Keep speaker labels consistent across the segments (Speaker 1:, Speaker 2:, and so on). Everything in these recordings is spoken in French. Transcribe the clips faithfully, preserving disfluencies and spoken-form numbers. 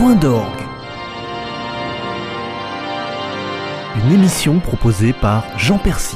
Speaker 1: Point d'orgue. Une émission proposée par Jean Percy.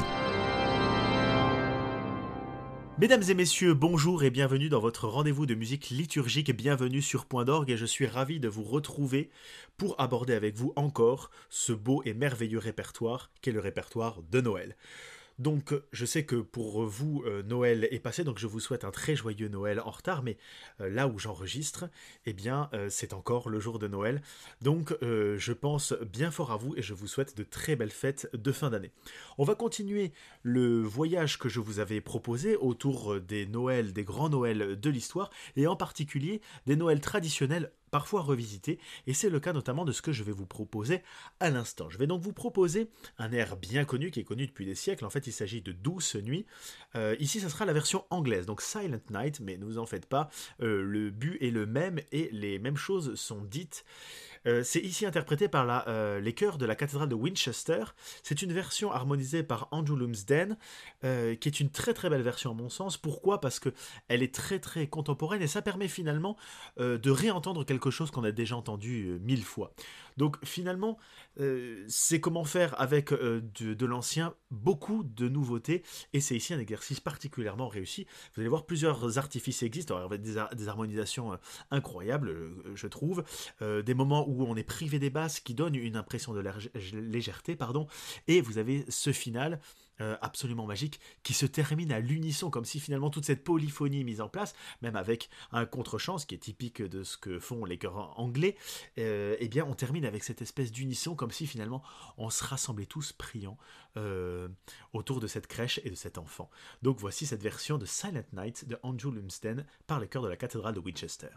Speaker 2: Mesdames et messieurs, bonjour et bienvenue dans votre rendez-vous de musique liturgique. Bienvenue sur Point d'orgue et je suis ravi de vous retrouver pour aborder avec vous encore ce beau et merveilleux répertoire qu'est le répertoire de Noël. Donc je sais que pour vous euh, Noël est passé, donc je vous souhaite un très joyeux Noël en retard, mais euh, là où j'enregistre, eh bien euh, c'est encore le jour de Noël, donc euh, je pense bien fort à vous et je vous souhaite de très belles fêtes de fin d'année. On va continuer le voyage que je vous avais proposé autour des Noëls, des grands Noëls de l'histoire, et en particulier des Noëls traditionnels parfois revisités, et c'est le cas notamment de ce que je vais vous proposer à l'instant. Je vais donc vous proposer un air bien connu, qui est connu depuis des siècles. En fait, il s'agit de Douce Nuit. Euh, ici, ça sera la version anglaise, donc Silent Night, mais ne vous en faites pas, euh, le but est le même, et les mêmes choses sont dites. Euh, c'est ici interprété par la, euh, les chœurs de la cathédrale de Winchester. C'est une version harmonisée par Andrew Lumsden, euh, qui est une très très belle version à mon sens. Pourquoi ? Parce qu'elle est très très contemporaine et ça permet finalement euh, de réentendre quelque chose qu'on a déjà entendu euh, mille fois. Donc finalement, euh, c'est comment faire avec euh, de, de l'ancien beaucoup de nouveautés, et c'est ici un exercice particulièrement réussi. Vous allez voir, plusieurs artifices existent. Alors, des, har- des harmonisations euh, incroyables, euh, je trouve, euh, des moments où on est privé des basses qui donnent une impression de lég- légèreté, pardon, et vous avez ce final euh, absolument magique qui se termine à l'unisson, comme si finalement toute cette polyphonie mise en place, même avec un contre-champ, ce qui est typique de ce que font les chœurs anglais, euh, eh bien on termine avec cette espèce d'unisson, comme si finalement on se rassemblait tous priant euh, autour de cette crèche et de cet enfant. Donc voici cette version de Silent Night de Andrew Lumsden par les chœurs de la cathédrale de Winchester.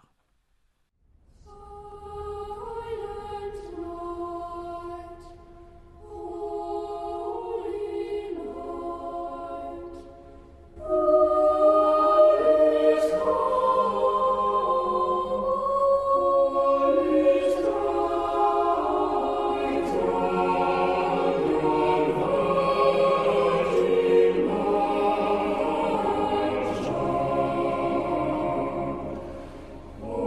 Speaker 3: Oh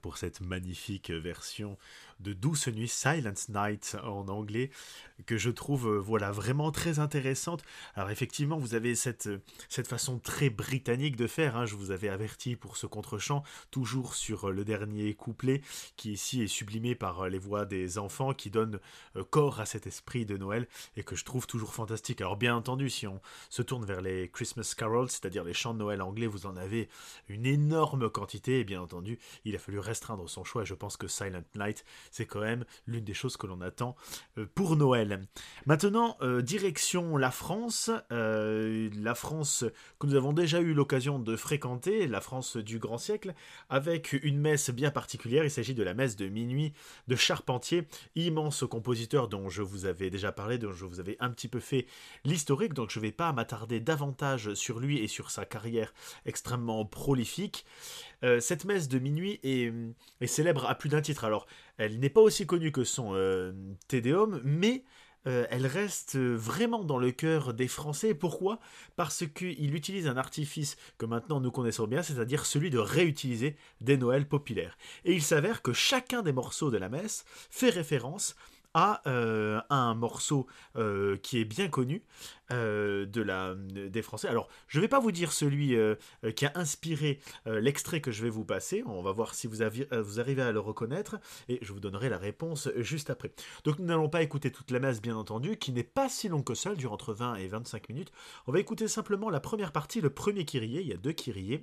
Speaker 2: pour cette magnifique version de Douce Nuit, Silent Night en anglais, que je trouve euh, voilà, vraiment très intéressante. Alors effectivement, vous avez cette, cette façon très britannique de faire, hein, je vous avais averti pour ce contre-champ, toujours sur le dernier couplet, qui ici est sublimé par les voix des enfants, qui donnent euh, corps à cet esprit de Noël, et que je trouve toujours fantastique. Alors bien entendu, si on se tourne vers les Christmas carols, c'est-à-dire les chants de Noël anglais, vous en avez une énorme quantité, et bien entendu, il a fallu restreindre son choix, et je pense que Silent Night, c'est quand même l'une des choses que l'on attend euh, pour Noël. Maintenant, euh, direction la France, euh, la France que nous avons déjà eu l'occasion de fréquenter, la France du grand siècle, avec une messe bien particulière. Il s'agit de la messe de minuit de Charpentier, immense compositeur dont je vous avais déjà parlé, dont je vous avais un petit peu fait l'historique, donc je ne vais pas m'attarder davantage sur lui et sur sa carrière extrêmement prolifique. Euh, cette messe de minuit est, est célèbre à plus d'un titre. Alors, elle n'est pas aussi connue que son euh, Te Deum, mais euh, elle reste vraiment dans le cœur des Français. Pourquoi ? Parce qu'il utilise un artifice que maintenant nous connaissons bien, c'est-à-dire celui de réutiliser des Noëls populaires. Et il s'avère que chacun des morceaux de la messe fait référence à euh, un morceau euh, qui est bien connu euh, de la, des Français. Alors, je ne vais pas vous dire celui euh, qui a inspiré euh, l'extrait que je vais vous passer. On va voir si vous, avi- euh, vous arrivez à le reconnaître et je vous donnerai la réponse juste après. Donc, nous n'allons pas écouter toute la messe, bien entendu, qui n'est pas si longue que ça, elle dure entre vingt et vingt-cinq minutes. On va écouter simplement la première partie, le premier kyrié. Il y a deux kyriés.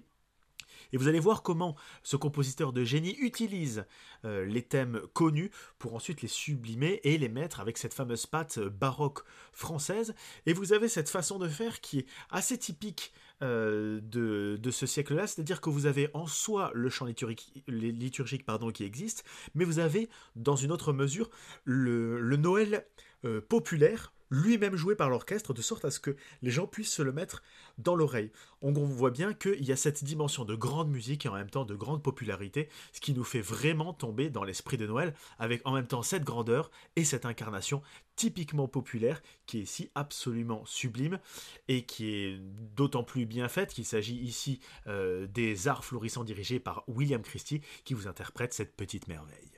Speaker 2: Et vous allez voir comment ce compositeur de génie utilise euh, les thèmes connus pour ensuite les sublimer et les mettre avec cette fameuse patte baroque française. Et vous avez cette façon de faire qui est assez typique euh, de, de ce siècle-là, c'est-à-dire que vous avez en soi le chant liturgique, liturgique pardon, qui existe, mais vous avez dans une autre mesure le, le Noël euh, populaire, lui-même joué par l'orchestre, de sorte à ce que les gens puissent se le mettre dans l'oreille. On voit bien qu'il y a cette dimension de grande musique et en même temps de grande popularité, ce qui nous fait vraiment tomber dans l'esprit de Noël, avec en même temps cette grandeur et cette incarnation typiquement populaire, qui est ici absolument sublime, et qui est d'autant plus bien faite qu'il s'agit ici euh, des arts florissants dirigés par William Christie, qui vous interprète cette petite merveille.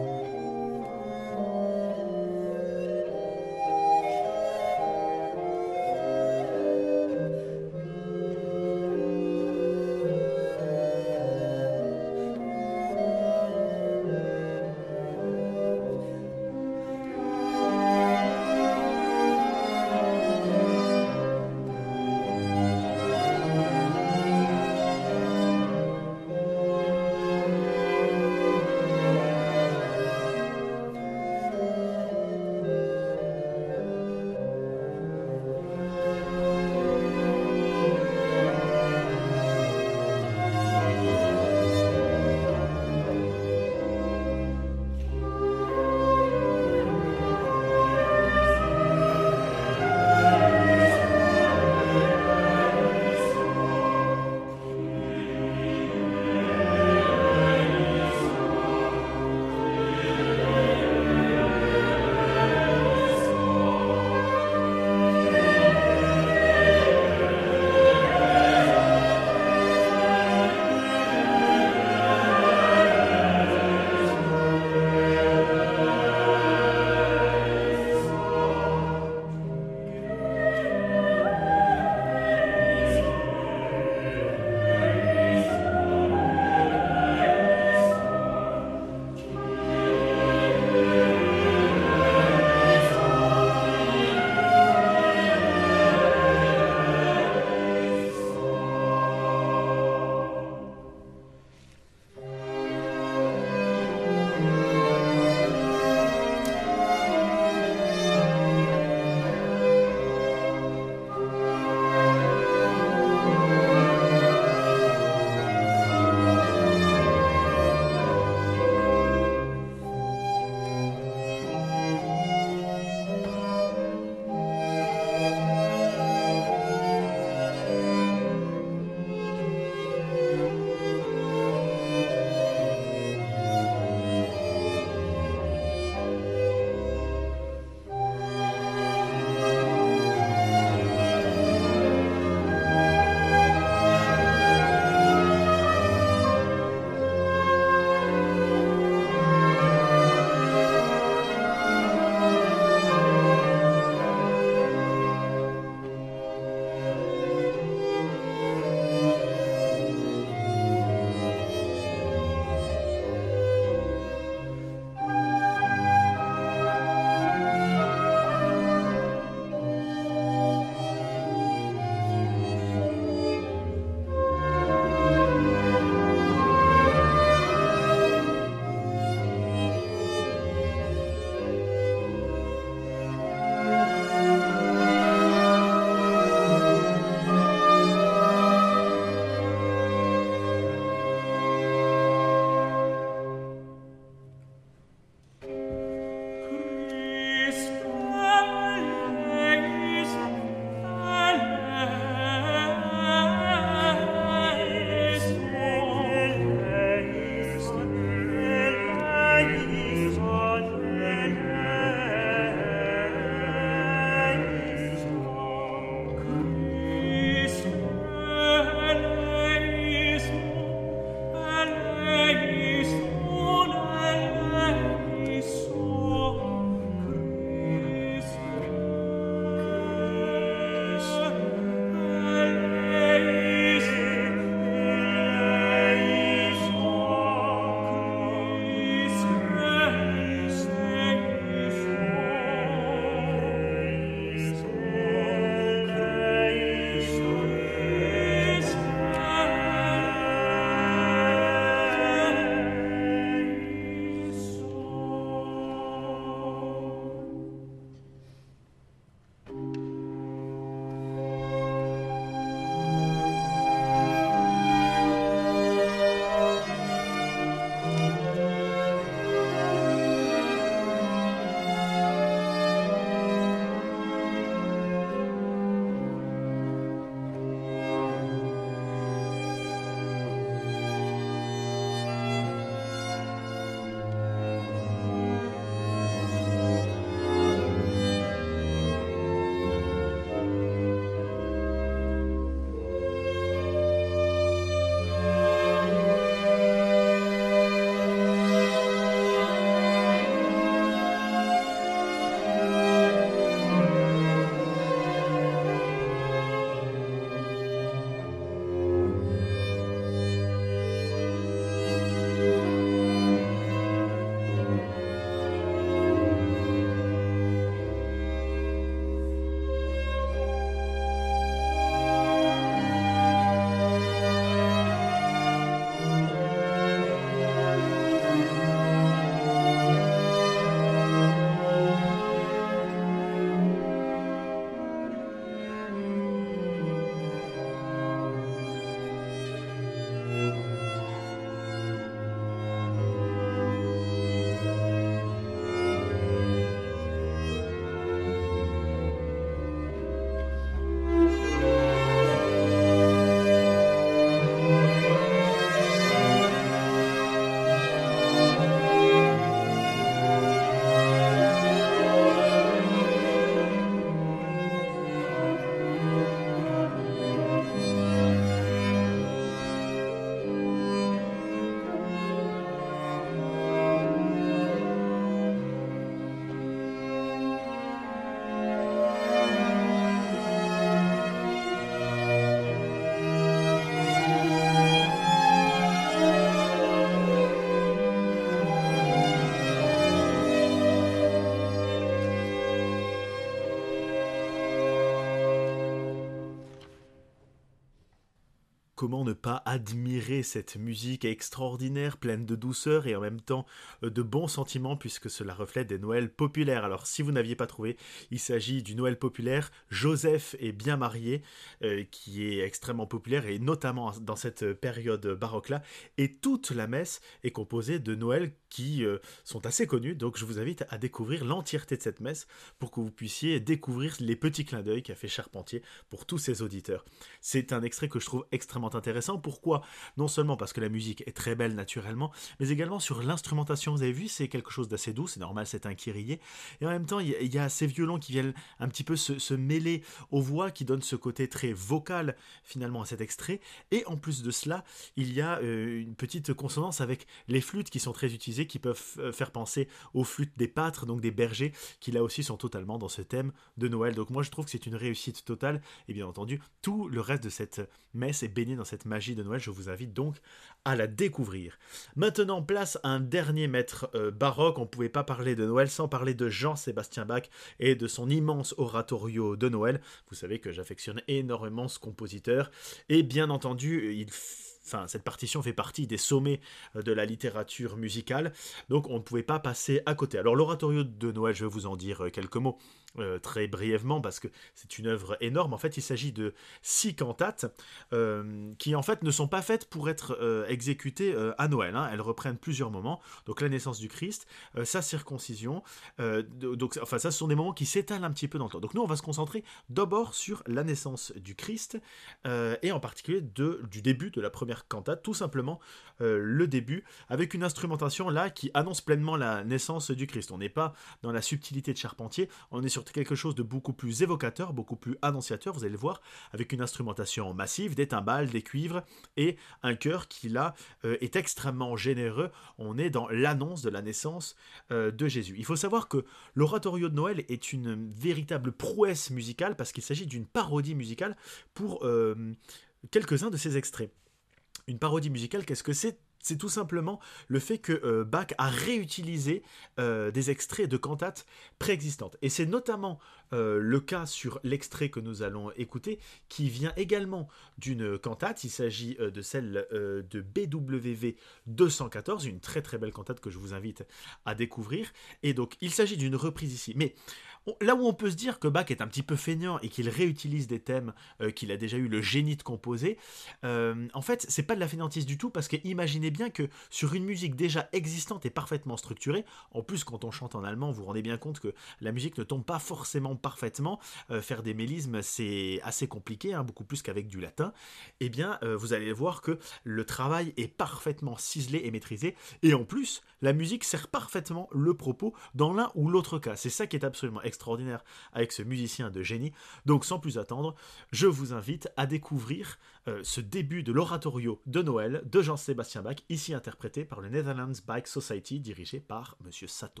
Speaker 2: comment ne pas admirer cette musique extraordinaire, pleine de douceur et en même temps euh, de bons sentiments puisque cela reflète des Noëls populaires. Alors si vous n'aviez pas trouvé, il s'agit du Noël populaire Joseph est bien marié, euh, qui est extrêmement populaire et notamment dans cette période baroque-là. Et toute la messe est composée de Noël qui euh, sont assez connus, donc je vous invite à découvrir l'entièreté de cette messe pour que vous puissiez découvrir les petits clins d'œil qu'a fait Charpentier pour tous ses auditeurs. C'est un extrait que je trouve extrêmement intéressant. Pourquoi? Non seulement parce que la musique est très belle naturellement, mais également sur l'instrumentation. Vous avez vu, c'est quelque chose d'assez doux, c'est normal, c'est un kyrie. Et en même temps, il y, y a ces violons qui viennent un petit peu se, se mêler aux voix, qui donnent ce côté très vocal finalement à cet extrait. Et en plus de cela, il y a euh, une petite consonance avec les flûtes qui sont très utilisées, qui peuvent euh, faire penser aux flûtes des pâtres, donc des bergers, qui là aussi sont totalement dans ce thème de Noël. Donc moi je trouve que c'est une réussite totale, et bien entendu, tout le reste de cette messe est baigné dans cette magie de Noël. Je vous invite donc à la découvrir. Maintenant, place à un dernier maître euh, baroque. On ne pouvait pas parler de Noël sans parler de Jean-Sébastien Bach et de son immense oratorio de Noël. Vous savez que j'affectionne énormément ce compositeur, et bien entendu, il Enfin, cette partition fait partie des sommets de la littérature musicale, donc on ne pouvait pas passer à côté. Alors l'oratorio de Noël, je vais vous en dire quelques mots euh, très brièvement parce que c'est une œuvre énorme. En fait, il s'agit de six cantates euh, qui en fait ne sont pas faites pour être euh, exécutées euh, à Noël. Hein. Elles reprennent plusieurs moments. Donc la naissance du Christ, euh, sa circoncision. Euh, donc, enfin, ça, ce sont des moments qui s'étalent un petit peu dans le temps. Donc nous, on va se concentrer d'abord sur la naissance du Christ euh, et en particulier de, du début de la première cantate, tout simplement euh, le début, avec une instrumentation là qui annonce pleinement la naissance du Christ. On n'est pas dans la subtilité de Charpentier, on est sur quelque chose de beaucoup plus évocateur, beaucoup plus annonciateur, vous allez le voir, avec une instrumentation massive, des timbales, des cuivres, et un chœur qui là euh, est extrêmement généreux. On est dans l'annonce de la naissance euh, de Jésus. Il faut savoir que l'oratorio de Noël est une véritable prouesse musicale, parce qu'il s'agit d'une parodie musicale pour euh, quelques-uns de ces extraits. Une parodie musicale, qu'est-ce que c'est ? C'est tout simplement le fait que euh, Bach a réutilisé euh, des extraits de cantates préexistantes. Et c'est notamment euh, le cas sur l'extrait que nous allons écouter, qui vient également d'une cantate. Il s'agit euh, de celle euh, de B W V deux cent quatorze, une très très belle cantate que je vous invite à découvrir. Et donc, il s'agit d'une reprise ici. Mais on, là où on peut se dire que Bach est un petit peu feignant et qu'il réutilise des thèmes euh, qu'il a déjà eu le génie de composer, euh, en fait, c'est pas de la fainéantise du tout, parce que imaginez bien que sur une musique déjà existante et parfaitement structurée, en plus quand on chante en allemand, vous vous rendez bien compte que la musique ne tombe pas forcément parfaitement, euh, faire des mélismes c'est assez compliqué, hein, beaucoup plus qu'avec du latin, et bien euh, vous allez voir que le travail est parfaitement ciselé et maîtrisé, et en plus la musique sert parfaitement le propos dans l'un ou l'autre cas. C'est ça qui est absolument extraordinaire avec ce musicien de génie. Donc sans plus attendre, je vous invite à découvrir euh, ce début de l'oratorio de Noël de Jean-Sébastien Bach, ici interprété par le Netherlands Bach Society, dirigé par Monsieur Sato.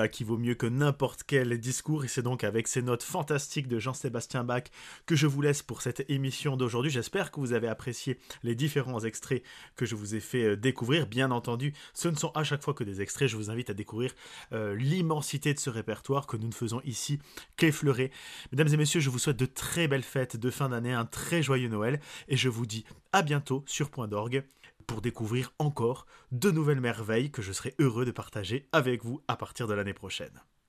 Speaker 2: voilà, qui vaut mieux que n'importe quel discours, et c'est donc avec ces notes fantastiques de Jean-Sébastien Bach que je vous laisse pour cette émission d'aujourd'hui. J'espère que vous avez apprécié les différents extraits que je vous ai fait découvrir. Bien entendu, ce ne sont à chaque fois que des extraits, je vous invite à découvrir euh, l'immensité de ce répertoire que nous ne faisons ici qu'effleurer. Mesdames et messieurs, je vous souhaite de très belles fêtes de fin d'année, un très joyeux Noël, et je vous dis à bientôt sur Point d'Orgue pour découvrir encore de nouvelles merveilles que je serai heureux de partager avec vous à partir de l'année prochaine.